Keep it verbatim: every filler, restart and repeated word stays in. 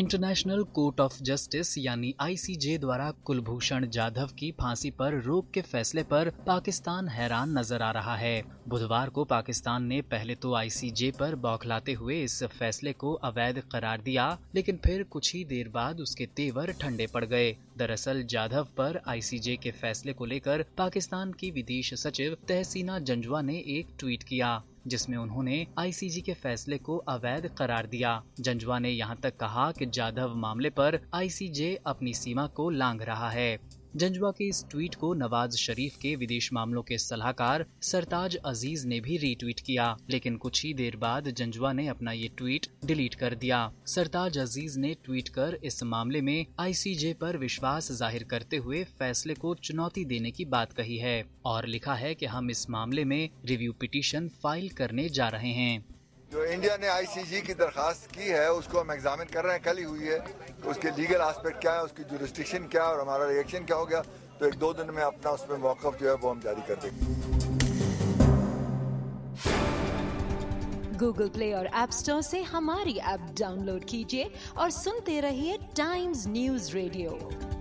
International court of justice यानी आई सी जे द्वारा कुलभूषण जाधव की फांसी पर रोक के फैसले पर पाकिस्तान हैरान नजर आ रहा है। बुधवार को पाकिस्तान ने पहले तो आई सी जे पर बौखलाते हुए इस फैसले को अवैध करार दिया, लेकिन फिर कुछ ही देर बाद उसके तेवर ठंडे पड़ गए। दरअसल जाधव पर आई सी जे के फैसले को लेकर पाकिस्तान की विदेश सचिव तहसीना जंजुआ ने एक ट्वीट किया, जिसमें उन्होंने आई सी जे के फैसले को अवैध करार दिया। जंजुआ ने यहां तक कहा कि जाधव मामले पर आई सी जे अपनी सीमा को लांघ रहा है। जंजुआ के इस ट्वीट को नवाज शरीफ के विदेश मामलों के सलाहकार सरताज अजीज ने भी रीट्वीट किया, लेकिन कुछ ही देर बाद जंजुआ ने अपना ये ट्वीट डिलीट कर दिया। सरताज अजीज ने ट्वीट कर इस मामले में आई सी जे पर विश्वास जाहिर करते हुए फैसले को चुनौती देने की बात कही है और लिखा है कि हम इस मामले में रिव्यू पिटीशन फाइल करने जा रहे हैं। जो इंडिया ने आई सी जे की दरखास्त की है उसको हम एग्जामिन कर रहे हैं, कल ही हुई है। तो उसके लीगल एस्पेक्ट क्या है, उसकी जुरिस्डिक्शन क्या है और हमारा रिएक्शन क्या हो गया, तो एक दो दिन में अपना उसमें मौक़िफ़ जो है वो हम जारी कर देंगे। गूगल प्ले और ऐप स्टोर से हमारी ऐप डाउनलोड कीजिए और सुनते रहिए टाइम्स न्यूज़ रेडियो।